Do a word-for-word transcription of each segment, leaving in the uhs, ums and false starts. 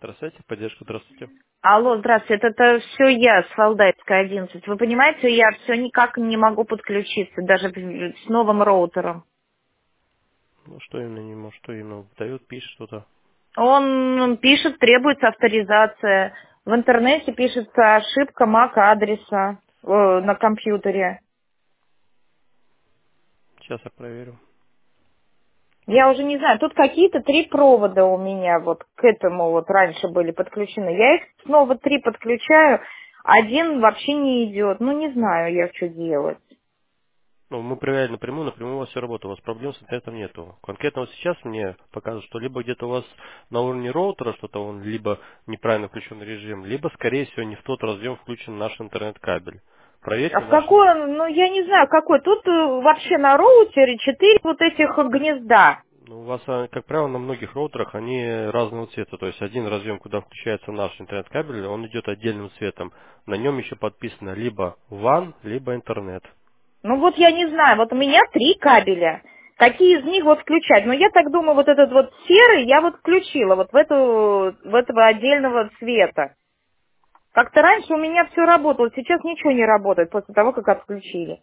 Здравствуйте, поддержка, здравствуйте. Алло, здравствуйте, это все я с Валдайской одиннадцать. Вы понимаете, я все никак не могу подключиться, даже в- с новым роутером. Ну, что именно не может, что именно дает, пишет что-то. Он пишет, требуется авторизация. В интернете пишется ошибка мак адреса э, на компьютере. Сейчас я проверю. Я уже не знаю, тут какие-то три провода у меня вот к этому вот раньше были подключены. Я их снова три подключаю, один вообще не идет. Ну, не знаю я, что делать. Ну, мы проверяли напрямую, напрямую у вас все работает, у вас проблем с интернетом нету. Конкретно вот сейчас мне показывает, что либо где-то у вас на уровне роутера что-то, он либо неправильно включен режим, либо, скорее всего, не в тот разъем включен наш интернет-кабель. А Проверьте в наш... какой, он, ну я не знаю, какой. Тут э, вообще на роутере четыре вот этих гнезда. Ну, у вас, а, как правило, на многих роутерах они разного цвета. То есть один разъем, куда включается наш интернет-кабель, он идет отдельным цветом. На нем еще подписано либо ван, либо интернет. Ну вот я не знаю, вот у меня три кабеля. Какие из них вот включать? Ну я так думаю, вот этот вот серый я вот включила вот в эту, в этого отдельного цвета. Как-то раньше у меня все работало, сейчас ничего не работает после того, как отключили.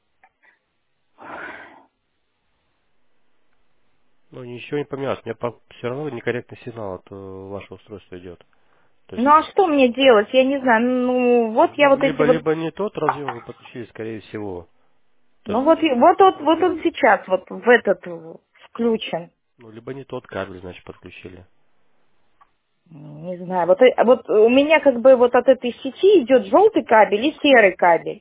Ну, ничего не поменялось. У меня по- все равно некорректный сигнал от э, вашего устройства идет. То есть, Ну а что мне делать? Я не знаю. Ну вот ну, я ли- вот эти либо, вот, либо не тот разъем вы подключили, скорее всего. То ну есть, вот, и- вот, вот, вот он сейчас вот в этот э, включен. ну, либо не тот кабель, значит, подключили. Не знаю, вот, э, вот у меня как бы вот от этой сети идет желтый кабель и серый кабель.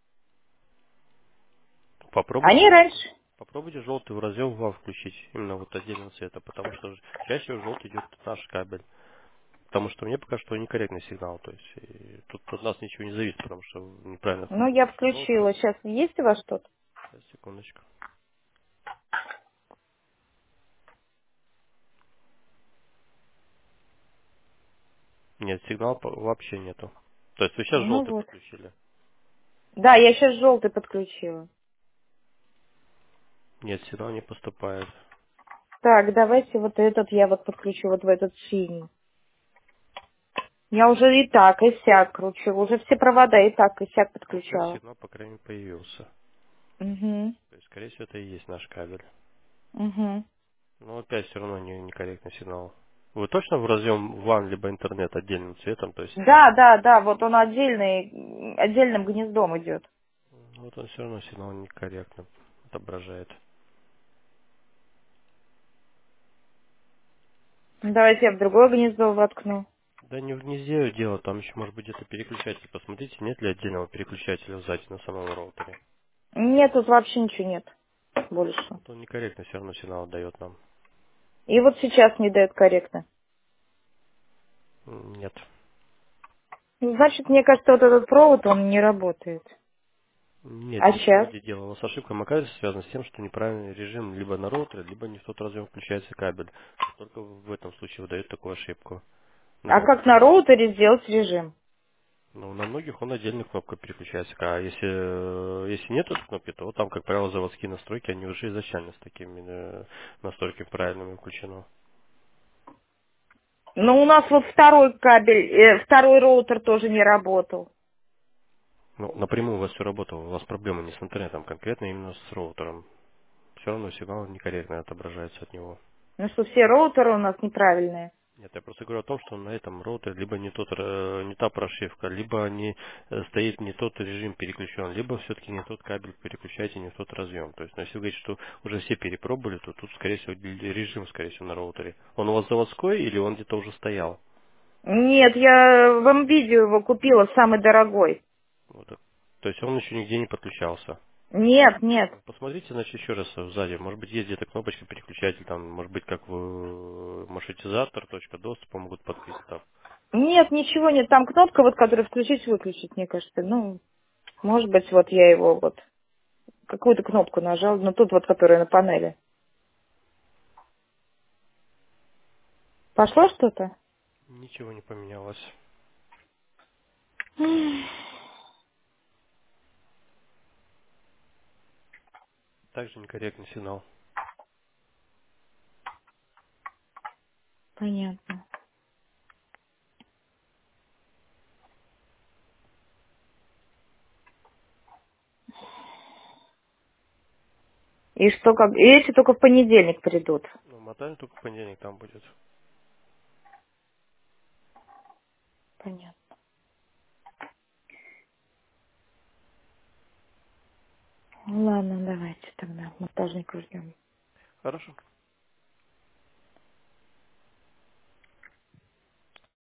Попробуйте Они раньше... желтый. Попробуйте желтый разъем вам включить, именно вот отдельного цвета, потому что ж- чаще всего желтый идет наш кабель. Потому что мне пока что некорректный сигнал, то есть и тут от нас ничего не зависит, потому что неправильно Ну, я включен роутер. включила. Сейчас есть у вас что-то? Сейчас, секундочку. Нет, сигнала по- вообще нету. То есть вы сейчас Ну желтый вот. подключили. Да, я сейчас желтый подключила. Нет, сигнал не поступает. Так, давайте вот этот я вот подключу вот в этот синий. Я уже и так, и сяк кручу. Уже все провода и так, и сяк Ну, все, подключала. сигнал, по крайней мере, появился. Угу. То есть, скорее всего, это и есть наш кабель. Угу. Но опять все равно не, некорректный сигнал. Вы точно в разъем ван либо интернет отдельным цветом? То есть, Да, да, да, вот он отдельный, отдельным гнездом идет. вот он все равно сигнал некорректно отображает. Давайте я в другое гнездо воткну. Да не в гнезде дело, там еще может быть где-то переключатель. Посмотрите, нет ли отдельного переключателя сзади на самом роутере. Нет, тут вообще ничего нет больше. Вот он некорректно все равно сигнал дает нам. И вот сейчас не дает корректно. М, Нет. Ну, значит, мне кажется, вот этот провод, он не работает. Нет, А не в сейчас? проводе дело. У вас ошибка МАК связана с тем, что неправильный режим либо на роутере, либо не в тот разъем включается кабель. Только в этом случае выдает такую ошибку. А Например, как на роутере сделать режим? ну, на многих он отдельной кнопкой переключается. А если, э, если нет этой кнопки, то там, как правило, заводские настройки, они уже изначально с такими э, настройками правильными включены. Ну, у нас вот второй кабель, э, второй роутер тоже не работал. Ну, напрямую у вас все работало, у вас проблема не с интернетом, конкретно именно с роутером. Все равно сигнал некорректно отображается от него. Ну что, все роутеры у нас неправильные. Нет, я просто говорю о том, что на этом роутере либо не тот, э, не та прошивка, либо не э, стоит не тот режим переключен, либо все-таки не тот кабель переключаете, не тот разъем. То есть, ну, если вы говорите, что уже все перепробовали, то тут, скорее всего, режим, скорее всего, на роутере. Он у вас заводской или он где-то уже стоял? Нет, я вам видео его купила, самый дорогой. Вот. это. То есть он еще нигде не подключался. Нет, нет. Посмотрите, значит, еще раз сзади. Может быть, есть где-то кнопочка переключатель, там, может быть, как в э, маршрутизатор, точка доступа могут подписать там. Нет, ничего нет. Там кнопка, вот, которая включить-выключить, мне кажется. Ну, может быть, вот я его вот, какую-то кнопку нажал, но тут вот, которая на панели. Пошло что-то? Ничего не поменялось. Также некорректный сигнал. Понятно. И что, как... И эти только в понедельник придут. Ну, мотальник только в понедельник там будет. Понятно. Ну, ладно, давайте тогда. Монтажника ждем. Хорошо.